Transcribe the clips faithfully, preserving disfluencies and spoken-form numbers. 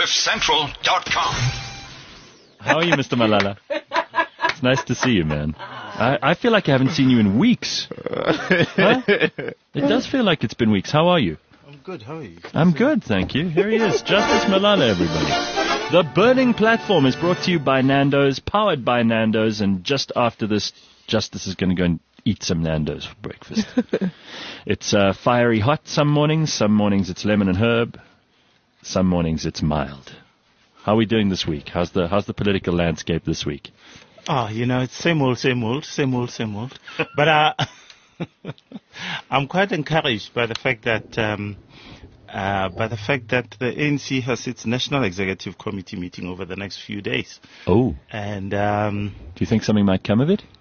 cliff central dot com. How are you, Mister Malala? It's nice to see you, man. I, I feel like I haven't seen you in weeks. Huh? It does feel like it's been weeks. How are you? I'm good. How are you? I'm good, thank you. Here he is, Justice Malala, everybody. The Burning Platform is brought to you by Nando's, powered by Nando's, and just after this, Justice is going to go and eat some Nando's for breakfast. It's uh, fiery hot some mornings. Some mornings it's lemon and herb. Some mornings it's mild. How are we doing this week? How's the how's the political landscape this week? Oh, you know, it's same old, same old, same old, same old. But uh, I'm quite encouraged by the fact that um, uh, by the fact that the A N C has its National Executive Committee meeting over the next few days. Oh. And um, do you think something might come of it?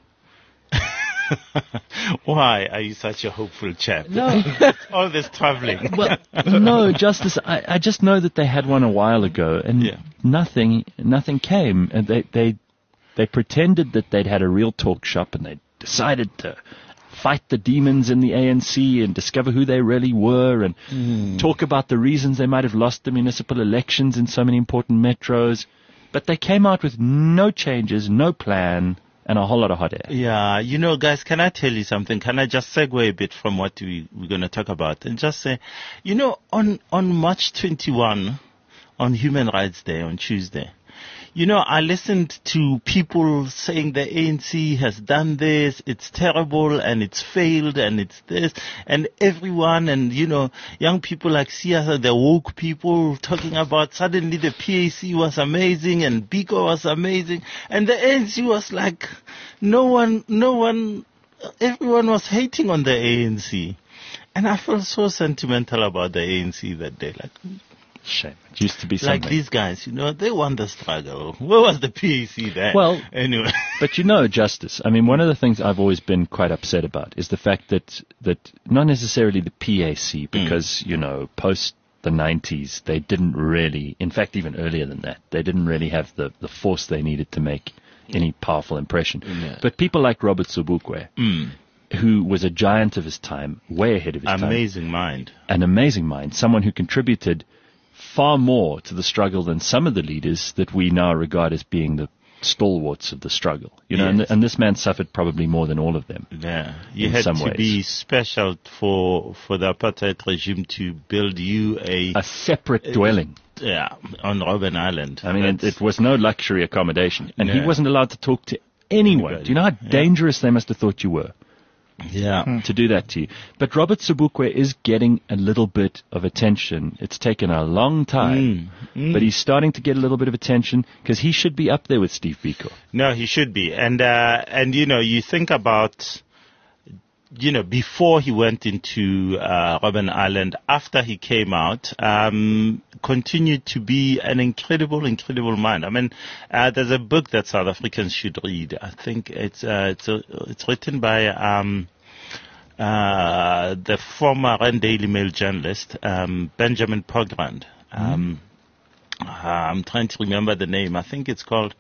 Why are you such a hopeful chap? No. All this traveling. Well, no, Justice, I, I just know that they had one a while ago, and yeah. nothing nothing came. And they, they, they pretended that they'd had a real talk shop, and they decided to fight the demons in the A N C and discover who they really were, and mm. talk about the reasons they might have lost the municipal elections in so many important metros. But they came out with no changes, no plan, and a whole lot of hot air. Yeah, you know, guys, can I tell you something? Can I just segue a bit from what we, we're going to talk about and just say, you know, on, on March twenty-first, on Human Rights Day, on Tuesday, you know, I listened to people saying the A N C has done this, it's terrible, and it's failed, and it's this, and everyone, and, you know, young people like Siasa, the woke people, talking about suddenly the P A C was amazing, and Biko was amazing, and the A N C was like, no one, no one, everyone was hating on the A N C. And I felt so sentimental about the A N C that day, like... Shame. It used to be something. Like these guys, you know, they won the struggle. Where was the P A C there? Well, anyway. But you know, Justice, I mean, one of the things I've always been quite upset about is the fact that, that not necessarily the P A C, because, mm. you know, post the nineties, they didn't really, in fact, even earlier than that, they didn't really have the, the force they needed to make any powerful impression. Yeah. But people like Robert Sobukwe, mm. who was a giant of his time, way ahead of his amazing time. Amazing mind. An amazing mind. Someone who contributed far more to the struggle than some of the leaders that we now regard as being the stalwarts of the struggle. You know, yes. and, th- and this man suffered probably more than all of them. Yeah, you in had some to ways. be special for for the apartheid regime to build you a a separate a, dwelling. Yeah, on Robben Island. I mean, it, it was no luxury accommodation, and yeah. he wasn't allowed to talk to anyone. Anybody. Do you know how yeah. dangerous they must have thought you were? Yeah. To do that to you. But Robert Sobukwe is getting a little bit of attention. It's taken a long time, mm, mm. but he's starting to get a little bit of attention because he should be up there with Steve Biko. No, he should be. And, uh, and you know, you think about, you know, before he went into uh, Robben Island, after he came out, um, continued to be an incredible, incredible mind. I mean, uh, there's a book that South Africans should read. I think it's uh, it's a, it's written by um, uh, the former Rand Daily Mail journalist um, Benjamin Pogrund. Um, mm. uh, I'm trying to remember the name. I think it's called.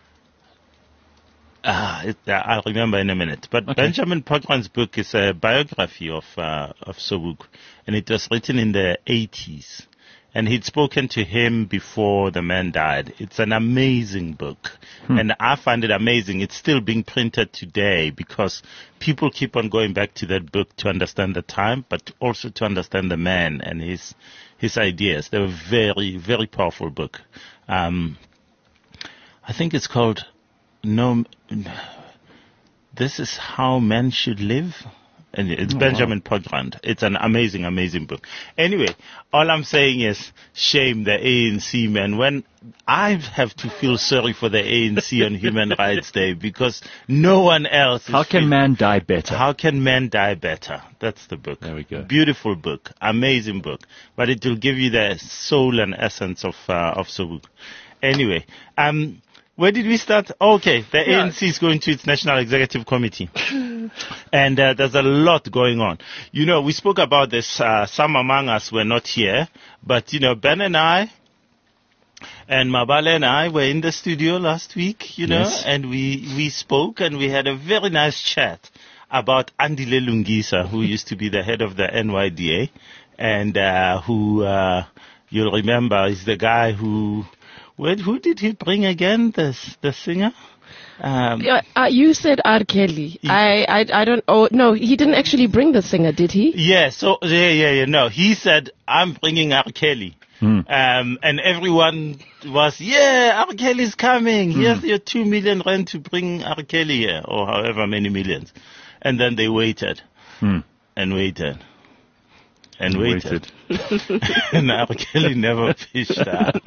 Ah, it, uh, I'll remember in a minute. But okay. Benjamin Pogrund's book is a biography of uh, of Sobukwe, and it was written in the eighties. And he'd spoken to him before the man died. It's an amazing book, hmm. and I find it amazing. It's still being printed today because people keep on going back to that book to understand the time, but also to understand the man and his his ideas. They're a very, very powerful book. Um, I think it's called. No, this is how men should live. And it's oh, Benjamin wow. Pogrund. It's an amazing, amazing book. Anyway, all I'm saying is shame the A N C, man. When I have to feel sorry for the A N C on Human Rights Day because no one else. How can man die better? How can man die better? That's the book. There we go. Beautiful book, amazing book, but it will give you the soul and essence of uh, of Sobukwe. Anyway, um. Where did we start? Okay, the yeah. A N C is going to its National Executive Committee. And uh, there's a lot going on. You know, we spoke about this. Uh, some among us were not here. But, you know, Ben and I and Mabale and I were in the studio last week, you know, yes. and we, we spoke and we had a very nice chat about Andile Lungisa, who used to be the head of the N Y D A and uh, who... Uh, you'll remember, is the guy who, where, who did he bring again? The the singer. Um, Yeah, uh, you said R. Kelly. I, I, I don't. Oh no, he didn't actually bring the singer, did he? Yeah, so yeah, yeah, yeah. No, he said, "I'm bringing R. Kelly," Hmm. um, and everyone was, "Yeah, R. Kelly's coming. Here's your two million rand to bring R. Kelly here, or however many millions." And then they waited Hmm. and waited and Waited. waited, and R. Kelly never fished out.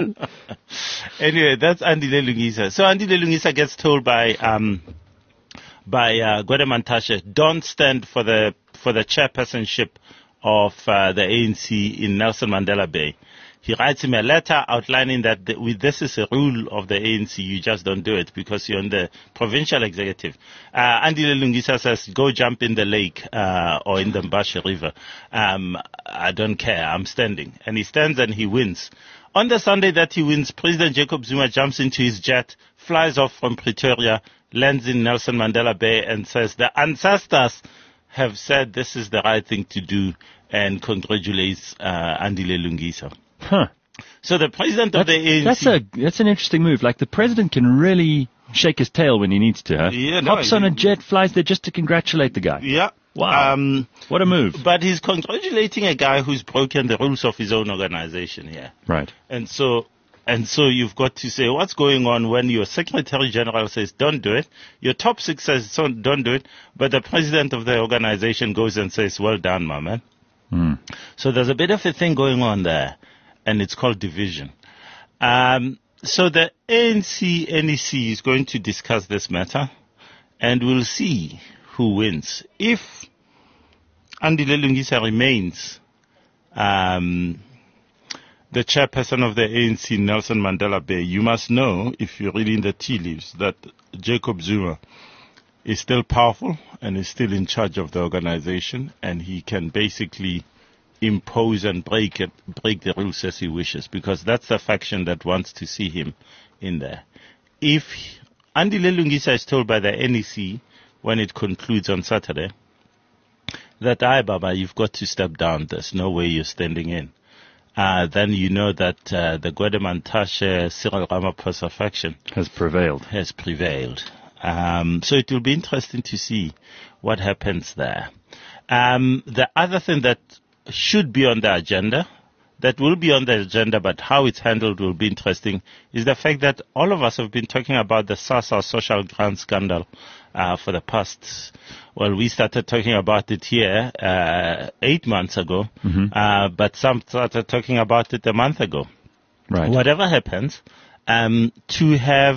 Anyway, that's Andile Lungisa. So Andile Lungisa gets told by um by uh, Gwede Mantashe, don't stand for the for the chairpersonship of uh, the A N C in Nelson Mandela Bay. He writes him a letter outlining that the, with, this is a rule of the A N C, you just don't do it because you're in the provincial executive. Uh, Andile Lungisa says, go jump in the lake uh, or in the Mbashe River. Um, I don't care, I'm standing. And he stands and he wins. On the Sunday that he wins, President Jacob Zuma jumps into his jet, flies off from Pretoria, lands in Nelson Mandela Bay and says, the ancestors have said this is the right thing to do, and congratulates uh, Andile Lungisa. Huh. So the president of That's, the A N C... that's, a, that's an interesting move. Like, the president can really shake his tail when he needs to, huh? Yeah, no, Hops on a jet, flies there just to congratulate the guy. Yeah. Wow. Um, What a move. but he's congratulating a guy who's broken the rules of his own organization here. Right. And so... And so you've got to say, what's going on when your Secretary General says, don't do it, your top six says, so don't do it, but the president of the organization goes and says, well done, my man. Hmm. So there's a bit of a thing going on there, and it's called division. Um, so the A N C N E C is going to discuss this matter, and we'll see who wins. If Andile Lungisa remains um, the chairperson of the A N C, Nelson Mandela Bay, you must know, if you're reading the tea leaves, that Jacob Zuma is still powerful and is still in charge of the organization, and he can basically impose and break it, break the rules as he wishes, because that's the faction that wants to see him in there. If Andile Lungisa is told by the N E C when it concludes on Saturday that, aye, Baba, you've got to step down, there's no way you're standing in, uh, then you know that uh, the Gwede Mantashe Cyril Ramaphosa faction Has prevailed. has prevailed. Um, so it will be interesting to see what happens there. Um, the other thing that should be on the agenda, that will be on the agenda, but how it's handled will be interesting, is the fact that all of us have been talking about the SASSA social grant scandal uh, for the past, well, we started talking about it here uh, eight months ago, Mm-hmm. uh, but some started talking about it a month ago. Right. Whatever happens, um, to have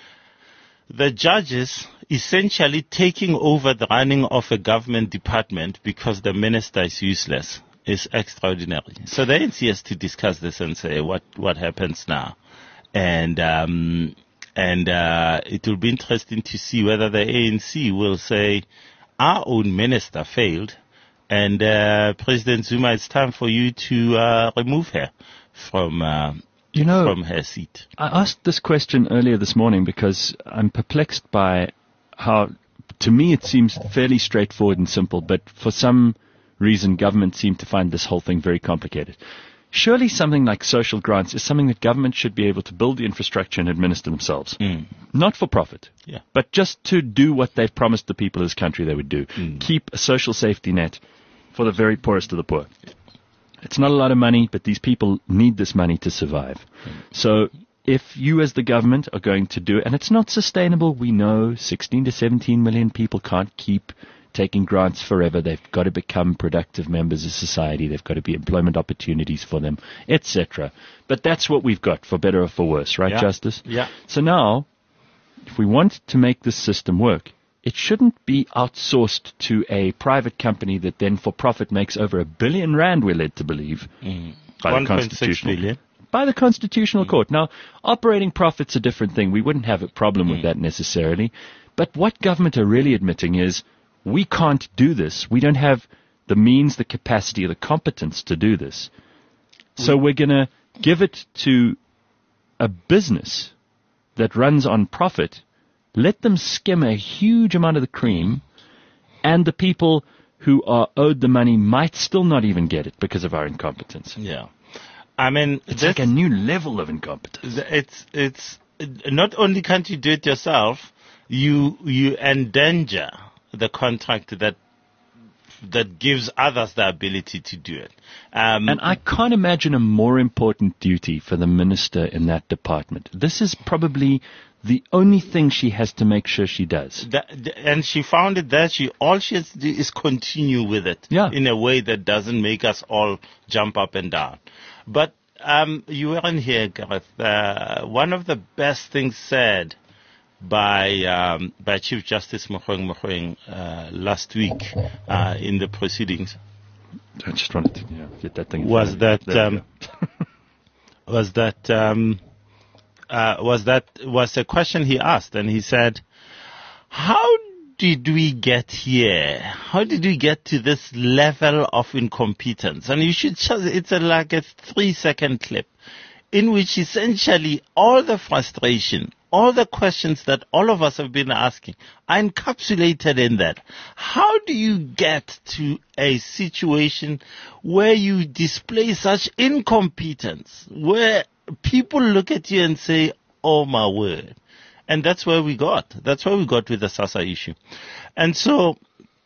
the judges essentially taking over the running of a government department because the minister is useless is extraordinary. So the A N C has to discuss this and say what, what happens now. And um, and uh, it will be interesting to see whether the A N C will say, our own minister failed, and uh, President Zuma, it's time for you to uh, remove her from uh, You know, from her seat. I asked this question earlier this morning because I'm perplexed by how, to me, it seems fairly straightforward and simple, but for some reason, government seem to find this whole thing very complicated. Surely something like social grants is something that government should be able to build the infrastructure and administer themselves. Mm. Not for profit, Yeah. but just to do what they've promised the people of this country they would do. Mm. Keep a social safety net for the very poorest of the poor. It's not a lot of money, but these people need this money to survive. So if you as the government are going to do it, and it's not sustainable, we know sixteen to seventeen million people can't keep taking grants forever. They've got to become productive members of society. They've got to be employment opportunities for them, et cetera. But that's what we've got, for better or for worse, right, Yeah. Justice? Yeah. So now, if we want to make this system work, it shouldn't be outsourced to a private company that then for profit makes over a billion rand, we're led to believe, Mm. by the one point six Constitutional billion. by the Constitutional Court. Now, operating profit's a different thing. We wouldn't have a problem with Mm. that necessarily. But what government are really admitting is, we can't do this. We don't have the means, the capacity, or the competence to do this. So we're going to give it to a business that runs on profit, let them skim a huge amount of the cream, and the people who are owed the money might still not even get it because of our incompetence. Yeah. I mean, It's this, like a new level of incompetence. it's it's not only can't you do it yourself, you you endanger the contract that that gives others the ability to do it. Um, And I can't imagine a more important duty for the minister in that department. This is probably the only thing she has to make sure she does. That, and she found it that she all she has to do is continue with it Yeah. in a way that doesn't make us all jump up and down. But um, you weren't here, Gareth. Uh, one of the best things said by um, by Chief Justice Mogoeng Mogoeng uh, last week uh, in the proceedings I just wanted to you know, get that thing. in was front of that you. There um, we go. was that um, uh, was that was a question he asked, and he said, "How did we get here? How did we get to this level of incompetence?" And you should just, it's a, like a three second clip in which essentially all the frustration, all the questions that all of us have been asking are encapsulated in that. How do you get to a situation where you display such incompetence, where people look at you and say, "Oh my word"? And that's where we got. That's where we got with the SASSA issue. And so,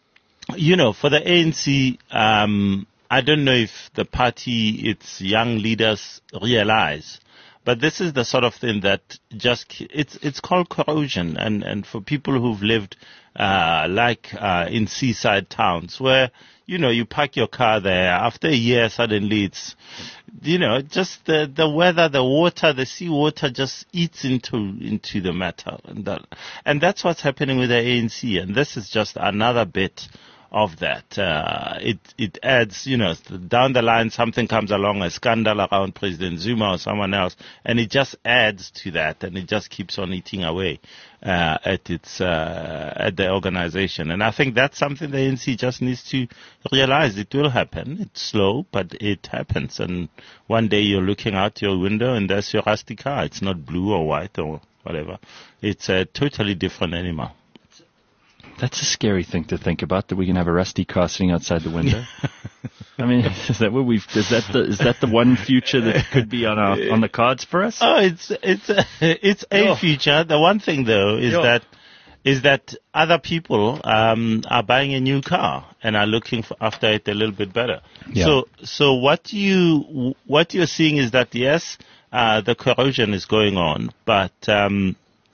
you know, for the A N C, um, I don't know if the party, its young leaders realize, but this is the sort of thing that just, it's it's called corrosion. And, and for people who've lived uh, like uh, in seaside towns where, you know, you park your car there, after a year suddenly it's, you know, just the, the weather, the water, the sea water just eats into into the metal. And, that, and that's what's happening with the A N C. And this is just another bit of that. Uh, it it adds, you know, down the line something comes along, a scandal around President Zuma or someone else, and it just adds to that, and it just keeps on eating away uh, at its uh, at the organization. And I think that's something the A N C just needs to realize. It will happen. It's slow, but it happens. And one day you're looking out your window and there's your rusty car. It's not blue or white or whatever. It's a totally different animal. That's a scary thing to think about, that we can have a rusty car sitting outside the window. I mean, is that what we've? Is that the is that the one future that could be on our on the cards for us? Oh, it's it's a, it's a Yo. future. The one thing though is Yo. that is that other people um, are buying a new car and are looking for after it a little bit better. Yeah. So so what you what you're seeing is that yes, uh, the corrosion is going on, but um,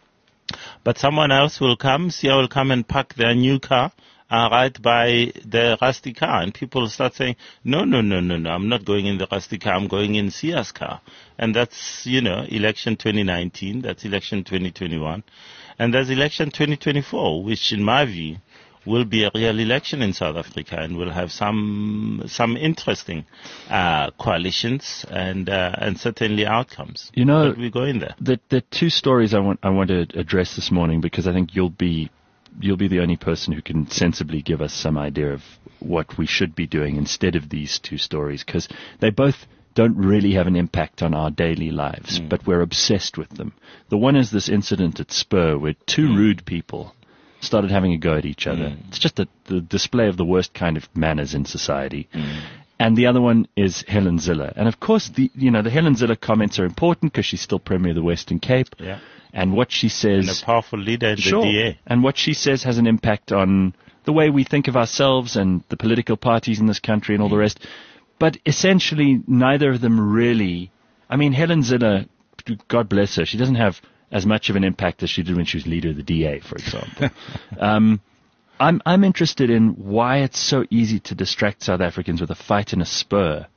but someone else will come, Sia will come and park their new car uh, right by the rusty car, and people will start saying, no, no, no, no, no, I'm not going in the rusty car, I'm going in Sia's car. And that's, you know, election twenty nineteen, that's election twenty twenty-one, and there's election twenty twenty-four, which in my view will be a real election in South Africa, and will have some some interesting uh, coalitions and uh, and certainly outcomes. You know, but we're going there. The the two stories I want I want to address this morning, because I think you'll be you'll be the only person who can sensibly give us some idea of what we should be doing instead of these two stories, because they both don't really have an impact on our daily lives, mm. but we're obsessed with them. The one is this incident at Spur where two mm. rude people started having a go at each other. Mm. It's just a, the display of the worst kind of manners in society. Mm. And the other one is Helen Zille. And of course, the you know the Helen Zille comments are important because she's still Premier of the Western Cape. Yeah. And what she says... And a powerful leader in sure, the D A. And what she says has an impact on the way we think of ourselves and the political parties in this country and all mm. the rest. But essentially, neither of them really... I mean, Helen Zille, God bless her, she doesn't have as much of an impact as she did when she was leader of the D A, for example. um, I'm I'm interested in why it's so easy to distract South Africans with a fight in a Spur.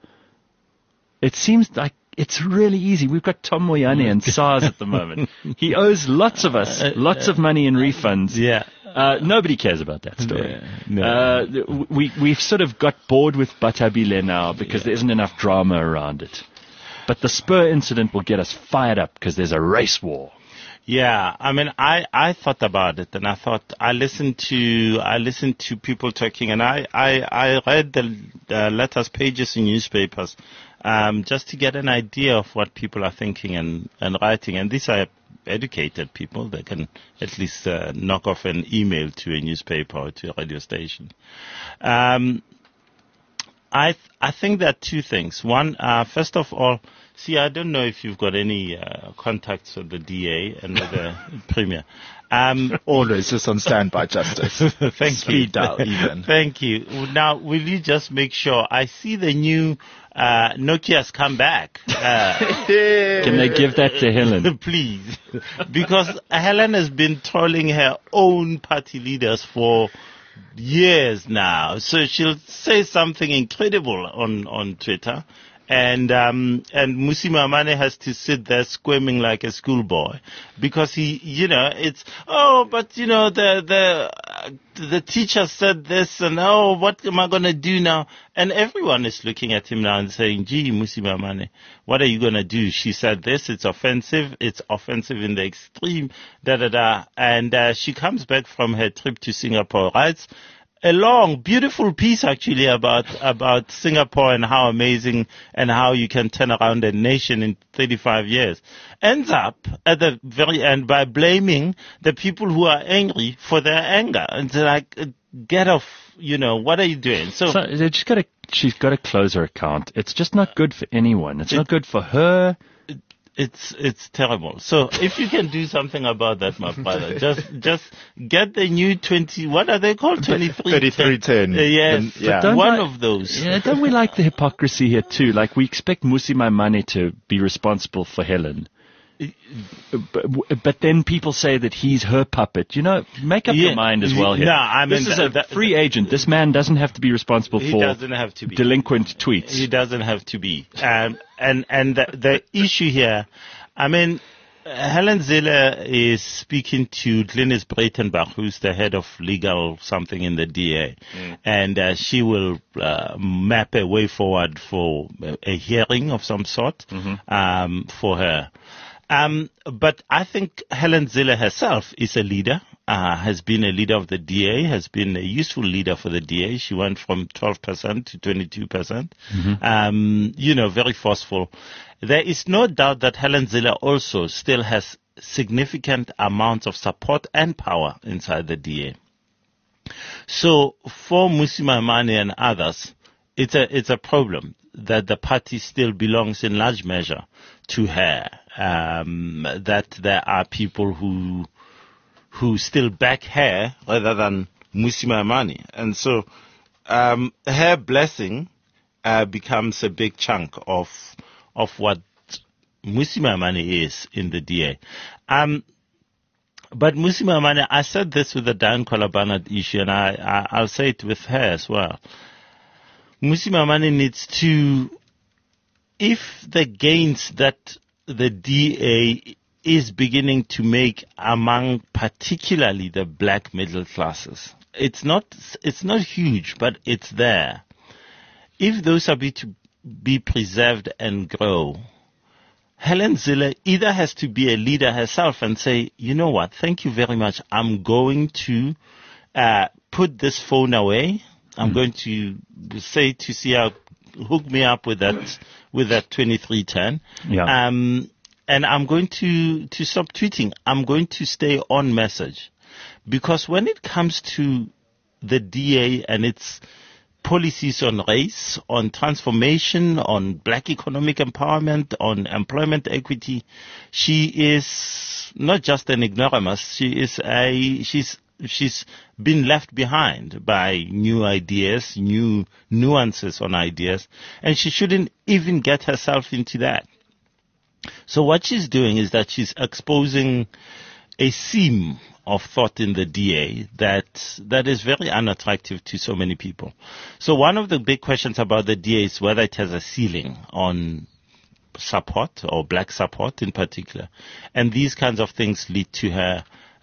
It seems like it's really easy. We've got Tom Moyane and SARS at the moment. He owes lots of us lots of money in refunds. Yeah. Uh, nobody cares about that story. Yeah, no. uh, we, we've sort of got bored with Batabile now because yeah. there isn't enough drama around it. But the Spur incident will get us fired up because there's a race war. Yeah, I mean, I, I thought about it, and I thought I listened to I listened to people talking, and I, I, I read the, the letters, pages in newspapers, um, just to get an idea of what people are thinking and, and writing. And these are educated people; they can at least uh, knock off an email to a newspaper or to a radio station. Um, I th- I think there are two things. One, uh, first of all, see, I don't know if you've got any uh, contacts with the D A and with the Premier. Um, Always just on standby, Justice. Thank Speed you. dial, even. Thank you. Now, will you just make sure? I see the new uh, Nokia's come back. Uh, Can they give that to Helen? Please. Because Helen has been trolling her own party leaders for years now. So she'll say something incredible on, on Twitter. And, um, and Mmusi Maimane has to sit there squirming like a schoolboy because he, you know, it's, oh, but you know, the, the, uh, the teacher said this and oh, what am I going to do now? And everyone is looking at him now and saying, gee, Mmusi Maimane, what are you going to do? She said this, it's offensive, it's offensive in the extreme, da da da. And, uh, she comes back from her trip to Singapore, writes a long, beautiful piece actually about, about Singapore and how amazing and how you can turn around a nation in thirty-five years. Ends up at the very end by blaming the people who are angry for their anger. And they're like, get off, you know, what are you doing? So, So they just got to, she's got to close her account. It's just not good for anyone. It's it, not good for her. It's it's terrible. So if you can do something about that, my brother, just just get the new twenty. What are they called? Twenty-three. Thirty-three ten. Uh, yes, the, yeah. Don't one I, of those. Yeah, don't we like the hypocrisy here too? Like we expect Mmusi Maimane to be responsible for Helen. But, but then people say that he's her puppet. You know, make up Yeah. your mind as well here. No, I mean, this is that- a that- free agent. This man doesn't have to be responsible He for doesn't have to be. delinquent tweets. He doesn't have to be. Um, and and the, the issue here, I mean, Helen Zille is speaking to Glynis Breitenbach, who's the head of legal something in the D A, mm. and uh, she will uh, map a way forward for a, a hearing of some sort mm-hmm. um, for her. Um, but I think Helen Zille herself is a leader, uh, has been a leader of the D A, has been a useful leader for the D A. She went from twelve percent to twenty-two percent. Mm-hmm. Um, you know, very forceful. There is no doubt that Helen Zille also still has significant amounts of support and power inside the D A. So for Mmusi Maimane and others, it's a, it's a problem that the party still belongs in large measure to her. Um, that there are people who who still back her rather than Mmusi Maimane. And so um, her blessing uh, becomes a big chunk of of what Mmusi Maimane is in the D A. Um, but Mmusi Maimane, I said this with the Diane Kwala-Barnard issue, and I, I, I'll say it with her as well. Mmusi Maimane needs to, if the gains that the D A is beginning to make among particularly the black middle classes, it's not, it's not huge, but it's there. If those are be to be preserved and grow, Helen Zille either has to be a leader herself and say, you know what, thank you very much. I'm going to uh, put this phone away. I'm mm. going to say to C R, hook me up with that with that twenty-three ten. Yeah. Um, and I'm going to, to stop tweeting. I'm going to stay on message. Because when it comes to the D A and its policies on race, on transformation, on black economic empowerment, on employment equity, she is not just an ignoramus. She is a, she's, she's been left behind by new ideas, new nuances on ideas, and she shouldn't even get herself into that. So what she's doing is that she's exposing a seam of thought in the D A that that is very unattractive to so many people. So one of the big questions about the D A is whether it has a ceiling on support, or black support in particular. And these kinds of things lead to her,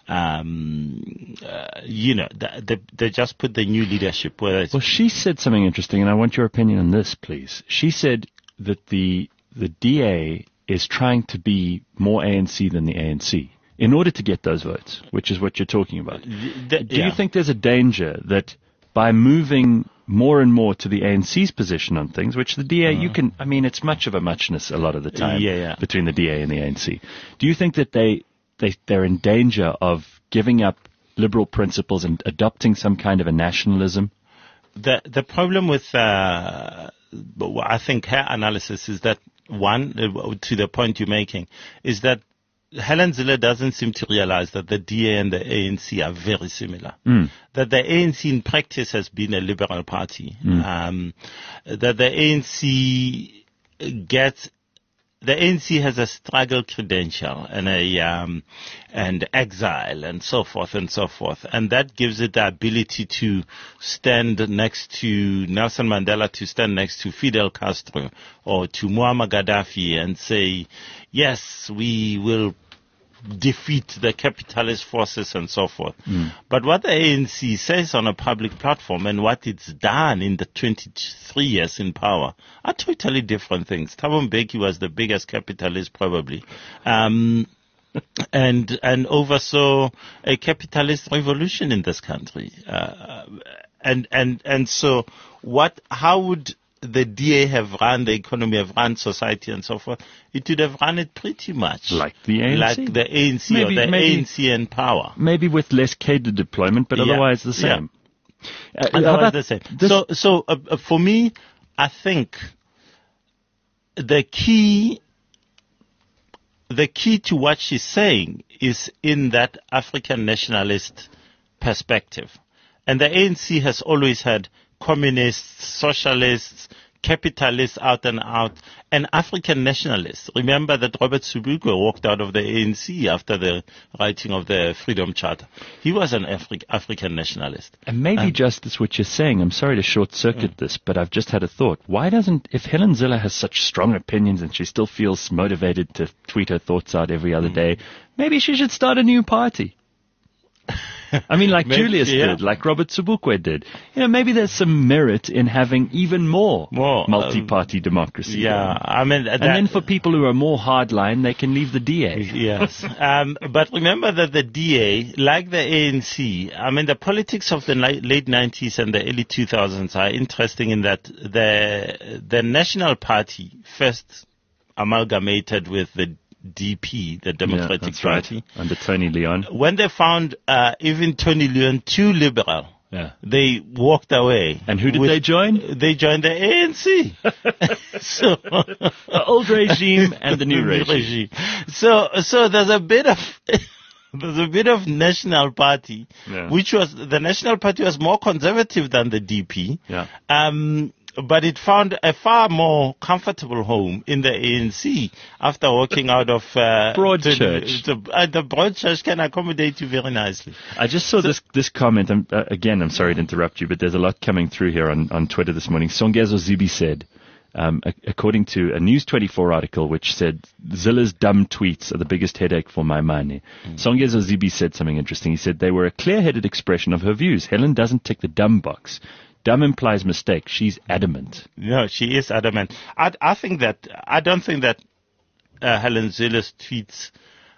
um, uh, you know, they, they just put the new leadership. Whether it's well, she said something interesting, and I want your opinion on this, please. She said that the the D A is trying to be more A N C than the A N C in order to get those votes, which is what you're talking about. The, Do yeah. you think there's a danger that by moving more and more to the A N C's position on things, which the D A, uh, you can, I mean, it's much of a muchness a lot of the time yeah, yeah. between the D A and the A N C. Do you think that they, they, they're in danger of giving up liberal principles and adopting some kind of a nationalism? the the problem with uh, I think her analysis is that one uh, to the point you're making is that Helen Zille doesn't seem to realize that the D A and the A N C are very similar. Mm. That the A N C in practice has been a liberal party. Mm. Um, that the A N C gets, the A N C has a struggle credential and a, um, and exile and so forth and so forth. And that gives it the ability to stand next to Nelson Mandela, to stand next to Fidel Castro or to Muammar Gaddafi and say, yes, we will defeat the capitalist forces and so forth. Mm. But what the A N C says on a public platform and what it's done in the twenty-three years in power are totally different things. Thabo Mbeki was the biggest capitalist probably. Um, and, and oversaw a capitalist revolution in this country. Uh, and, and, and so what, how would the D A have run the economy, have run society and so forth? It would have run it pretty much like the A N C, like the A N C maybe, or the maybe, A N C in power. Maybe with less cadre deployment, but yeah. otherwise the same. Yeah. Uh, otherwise the same. So, so uh, uh, for me, I think the key, the key to what she's saying is in that African nationalist perspective, and the A N C has always had communists, socialists, capitalists out and out, and African nationalists. Remember that Robert Sobukwe walked out of the A N C after the writing of the Freedom Charter. He was an Afri- African nationalist. And maybe, um, Justice, what you're saying, I'm sorry to short-circuit mm. this, but I've just had a thought. Why doesn't, if Helen Zille has such strong opinions and she still feels motivated to tweet her thoughts out every other mm. day, maybe she should start a new party. I mean, like maybe, Julius yeah. did, like Robert Sobukwe did. You know, maybe there's some merit in having even more, more multi-party um, democracy. Yeah, going. I mean, that, and then for people who are more hardline, they can leave the D A. Yes, um, but remember that the D A, like the A N C, I mean, the politics of the late nineties and the early two thousands are interesting in that the the National Party first amalgamated with the D P, the Democratic yeah, that's Party, right. Under Tony Leon. When they found uh, even Tony Leon too liberal, yeah. they walked away. And who did with, they join? They joined the A N C. So the old regime and the new regime. regime. So, so there's a bit of there's a bit of National Party, yeah. which was the National Party was more conservative than the D P. Yeah. Um, But it found a far more comfortable home in the A N C after walking out of uh, Broadchurch. The, the, uh, the Broadchurch can accommodate you very nicely. I just saw so, this this comment. I'm, uh, again, I'm sorry to interrupt you, but there's a lot coming through here on, on Twitter this morning. Songezo Zibi said, um, a, according to a News twenty-four article, which said Zille's dumb tweets are the biggest headache for Maimane. Mm. Songezo Zibi said something interesting. He said they were a clear-headed expression of her views. Helen doesn't tick the dumb box. Dumb implies mistake. She's adamant. No, she is adamant. I, I think that, I don't think that uh, Helen Zille's tweets,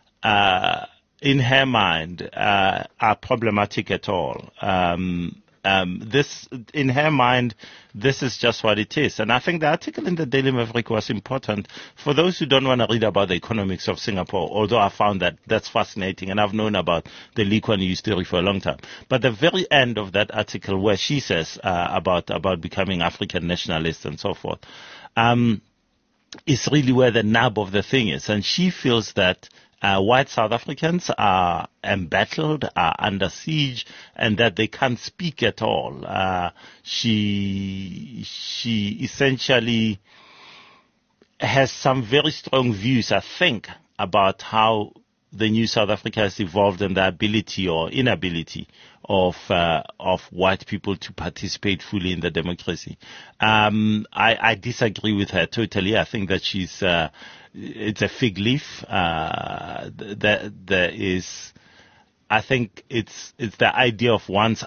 uh, in her mind, uh, are problematic at all. Um, um, this, in her mind, this is just what it is. And I think the article in the Daily Maverick was important for those who don't want to read about the economics of Singapore, although I found that that's fascinating and I've known about the Lee Kuan Yew story for a long time. But the very end of that article where she says uh, about, about becoming African nationalist and so forth, um, is really where the nub of the thing is. And she feels that Uh, white South Africans are embattled, are under siege, and that they can't speak at all. Uh, she, she essentially has some very strong views, I think, about how the new South Africa has evolved and the ability or inability of uh, of white people to participate fully in the democracy. Um, I, I disagree with her totally. I think that she's uh, it's a fig leaf. Uh, that there is, I think it's it's the idea of one's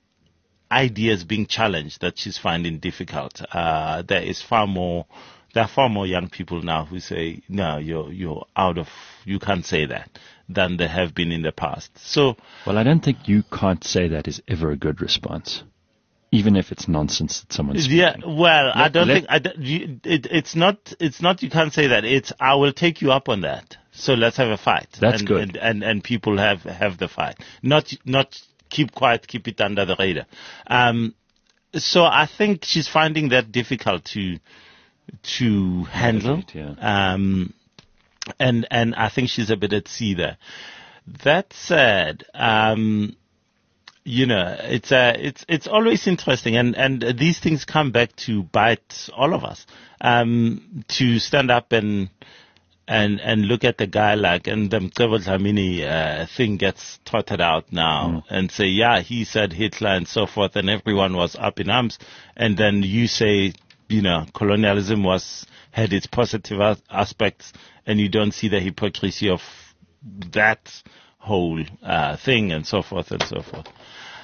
ideas being challenged that she's finding difficult. Uh, there is far more. There are far more young people now who say, no, you're, you're out of, you can't say that, than there have been in the past. So, well, I don't think you can't say that is ever a good response, even if it's nonsense that someone's speaking. Yeah, well, let, I don't let, think, I don't, you, it, it's not, it's not you can't say that, it's I will take you up on that. So let's have a fight. That's and, good. And, and, and people have, have the fight. Not, not keep quiet, keep it under the radar. Um, so I think she's finding that difficult to to handle. Yeah. Um, and and I think she's a bit at sea there. That said, um, you know, it's uh, it's it's always interesting, and and these things come back to bite all of us. Um, to stand up and and and look at the guy like, and the Mcebo Dlamini uh, thing gets trotted out now, mm. and say, yeah, he said Hitler and so forth, and everyone was up in arms, and then you say, you know, colonialism was had its positive as- aspects, and you don't see the hypocrisy of that whole uh, thing, and so forth and so forth.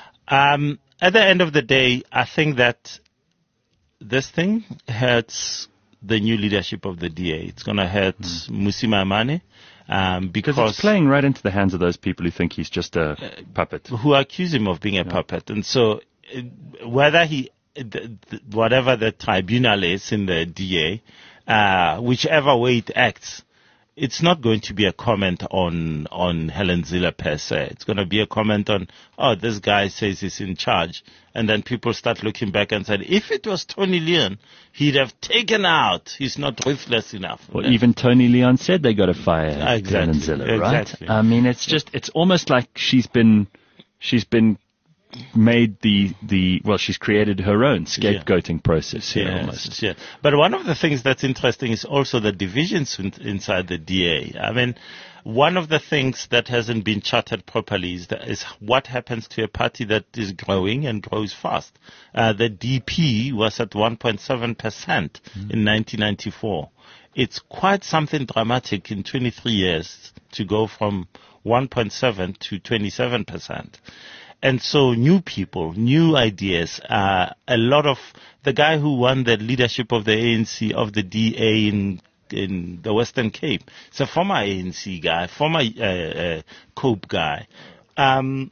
Um, at the end of the day, I think that this thing hurts the new leadership of the D A. It's going to hurt mm. Mmusi Maimane, um, because it's playing right into the hands of those people who think he's just a uh, puppet, who accuse him of being a yeah. puppet. And so, uh, whether he, th- th- whatever the tribunal is in the D A, uh, whichever way it acts, it's not going to be a comment on on Helen Zille per se. It's going to be a comment on, oh, this guy says he's in charge. And then people start looking back and said, if it was Tony Leon, he'd have taken out. He's not ruthless enough. Well, yeah. even Tony Leon said they got to fire exactly. Helen Zille, right? Exactly. I mean, it's just, it's almost like she's been, she's been made the, the, well, she's created her own scapegoating yeah. process here yes, almost. Yeah. But one of the things that's interesting is also the divisions in, inside the D A. I mean, one of the things that hasn't been charted properly is, that is what happens to a party that is growing and grows fast. Uh, the D P was at one point seven percent mm. in nineteen ninety-four. It's quite something dramatic in twenty-three years to go from one point seven to twenty-seven percent. And so new people, new ideas, uh, a lot of the guy who won the leadership of the A N C, of the D A in in the Western Cape, it's a former A N C guy, former uh, uh, COPE guy, um,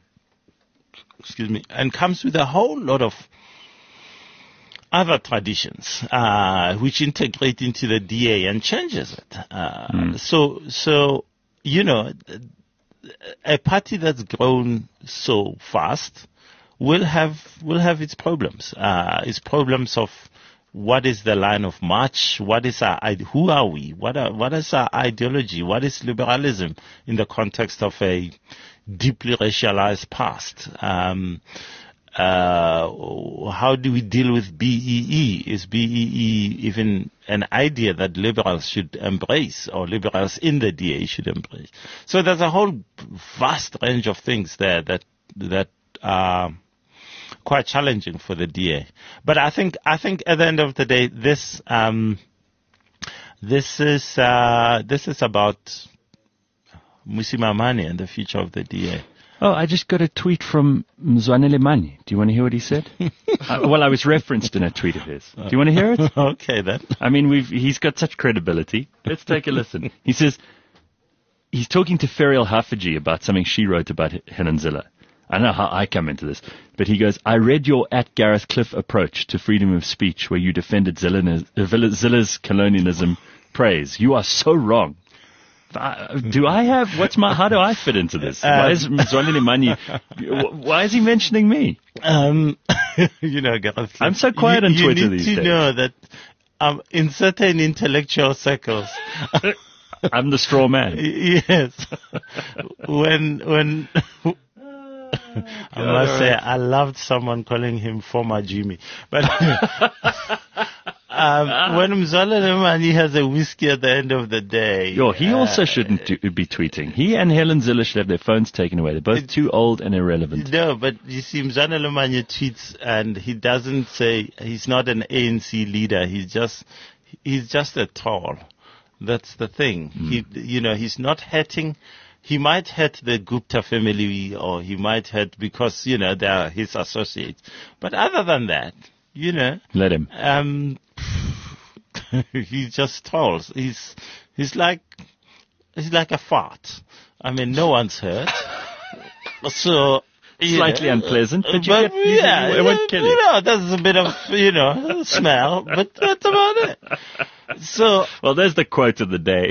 excuse me, and comes with a whole lot of other traditions, uh, which integrate into the D A and changes it. Uh, mm. So, so, you know, a party that's grown so fast will have will have its problems. Uh, its problems of what is the line of march? What is our who are we? What are, what is our ideology? What is liberalism in the context of a deeply racialized past? Um, uh, how do we deal with B E E? Is B E E even an idea that liberals should embrace, or liberals in the D A should embrace? So there's a whole vast range of things there that that are quite challenging for the D A. But I think I think at the end of the day, this um, this is uh, this is about Mmusi Maimane and the future of the D A. Oh, I just got a tweet from Mzwanele Manyi. Do you want to hear what he said? uh, well, I was referenced in a tweet of his. Do you want to hear it? Okay, then. I mean, we've he's got such credibility. Let's take a listen. He says, he's talking to Ferial Haffajee about something she wrote about Helen Zille. I don't know how I come into this, but he goes, I read your at Gareth Cliff approach to freedom of speech where you defended Zille's, Zille's colonialism praise. You are so wrong. Uh, do I have, what's my, how do I fit into this? Um, why is Mzwanele Manyi, why is he mentioning me? Um, you know, Gareth, I'm so quiet you, on Twitter you these days. You need to know that um, in certain intellectual circles, I'm the straw man. Yes. when, when, I must say, I loved someone calling him former Jimmy. But um, when Mzwanele Manyi has a whiskey at the end of the day... Yo, he uh, also shouldn't do, be tweeting. He and Helen Zille should have their phones taken away. They're both too old and irrelevant. No, but you see, Mzwanele Manyi tweets and he doesn't say... He's not an A N C leader. He's just he's just a troll. That's the thing. Mm. He, you know, he's not hurting... He might hurt the Gupta family, or he might hurt because, you know, they are his associates. But other than that, you know... Let him. Um, he just trolls. He's, he's like, he's like a fart. I mean, no one's hurt. So... Slightly know, unpleasant, but, you but get, you, yeah, it won't kill you. You know, there's a bit of, you know, smell, but that's about it. So... Well, there's the quote of the day.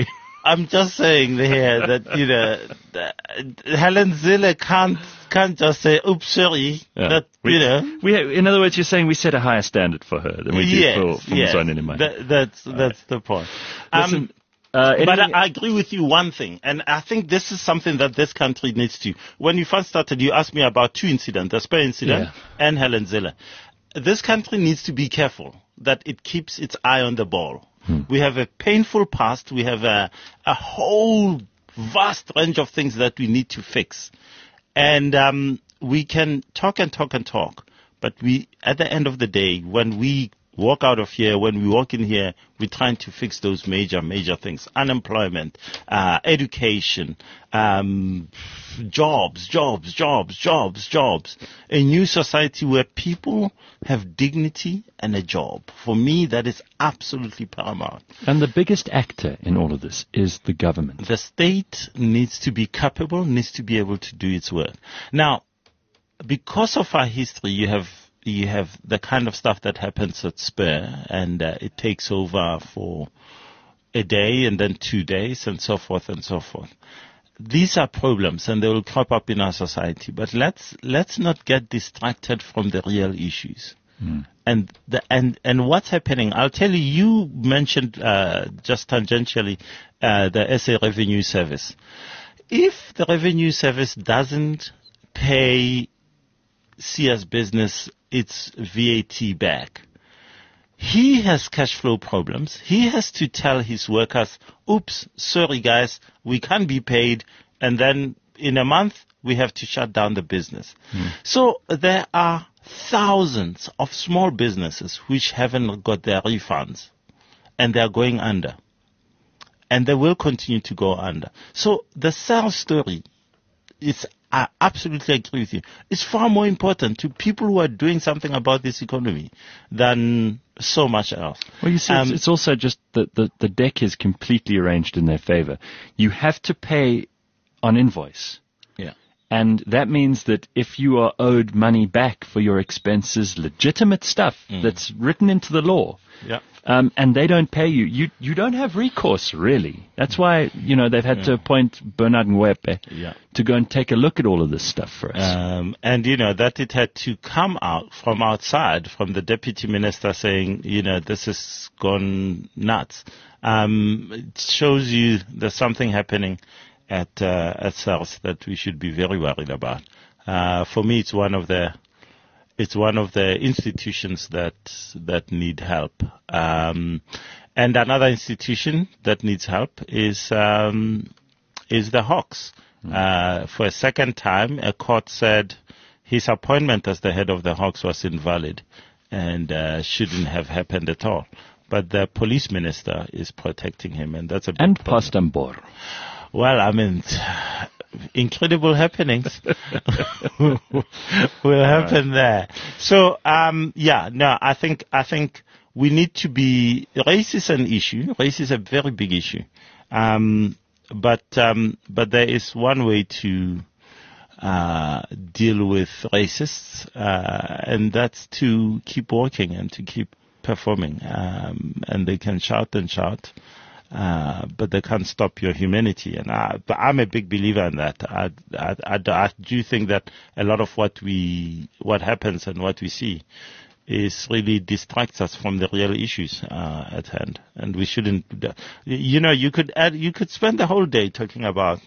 I'm just saying here that, you know, that Helen Zille can't, can't just say, oops, sorry, Yeah. that, we, you know. We, in other words, you're saying we set a higher standard for her than we yes, do for, for yes. Mzwaneni Mahe. That, that's, that's the point. Listen, Um, uh, But any- I, I agree with you one thing, and I think this is something that this country needs to. When you first started, you asked me about two incidents, the Spur incident Yeah. and Helen Zille. This country needs to be careful that it keeps its eye on the ball. Hmm. We have a painful past. We have a, a whole vast range of things that we need to fix. And um, we can talk and talk and talk, but we, at the end of the day, when we walk out of here, when we walk in here, we're trying to fix those major, major things. Unemployment, uh, education, um, jobs, jobs, jobs, jobs, jobs. A new society where people have dignity and a job. For me, that is absolutely paramount. and the biggest actor in all of this is the government. The state needs to be capable, needs to be able to do its work. Now, because of our history, you have you have the kind of stuff that happens at Spur, and uh, it takes over for a day and then two days and so forth and so forth. These are problems, and they will crop up in our society. But let's let's not get distracted from the real issues. And the and and what's happening? I'll tell you. You mentioned uh, just tangentially uh, the S A Revenue Service. If the Revenue Service doesn't pay Siya's business its V A T back, he has cash flow problems. He has to tell his workers, oops, sorry guys, we can't be paid. And then in a month, we have to shut down the business. Mm. So there are thousands of small businesses which haven't got their refunds, and they are going under. And they will continue to go under. So the sales story is, I absolutely agree with you, it's far more important to people who are doing something about this economy than so much else. Well, you see, Um, it's, it's also just that the, the deck is completely arranged in their favor. You have to pay on invoice. Yeah. And that means that if you are owed money back for your expenses, legitimate stuff that's written into the law, Yeah. um, and they don't pay you, you you don't have recourse, really. That's why, you know, they've had to appoint Bernard Ngwepe Yeah. to go and take a look at all of this stuff for us. Um, and, you know, that it had to come out from outside, from the deputy minister saying, you know, this has gone nuts. Um, it shows you there's something happening at, uh, at SARS that we should be very worried about. Uh, for me, it's one of the, it's one of the institutions that, that need help. Um, and another institution that needs help is, um, is the Hawks. Uh, for a second time, a court said his appointment as the head of the Hawks was invalid and uh, shouldn't have happened at all. But the police minister is protecting him, and that's a big and problem. Pastambor. Well, I mean, incredible happenings will happen there. So, um, yeah, no, I think I think we need to be. Race is an issue. Race is a very big issue. Um, But um, but there is one way to uh, deal with racists, uh, and that's to keep working and to keep performing. Um, and they can shout and shout, uh, but they can't stop your humanity. And I, but I'm a big believer in that. I, I, I, I do think that a lot of what we what happens and what we see is really distracts us from the real issues uh, at hand, and we shouldn't. You know, you could add, you could spend the whole day talking about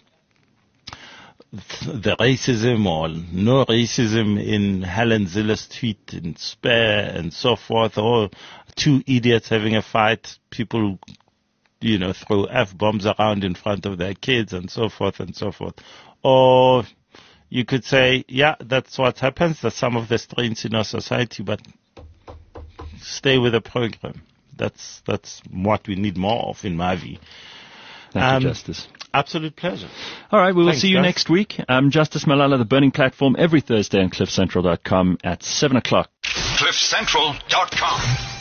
the racism or no racism in Helen Zille's tweet in Spur and so forth, or two idiots having a fight, people, you know, throw F-bombs around in front of their kids and so forth and so forth, or you could say, yeah, that's what happens. That's some of the strains in our society, but stay with the program. That's that's what we need more of, in my view. Thank Um, you, Justice. Absolute pleasure. All right, we will Thanks, see you Gus. next week. Um, Justice Malala, The Burning Platform, every Thursday on cliff central dot com at seven o'clock. cliff central dot com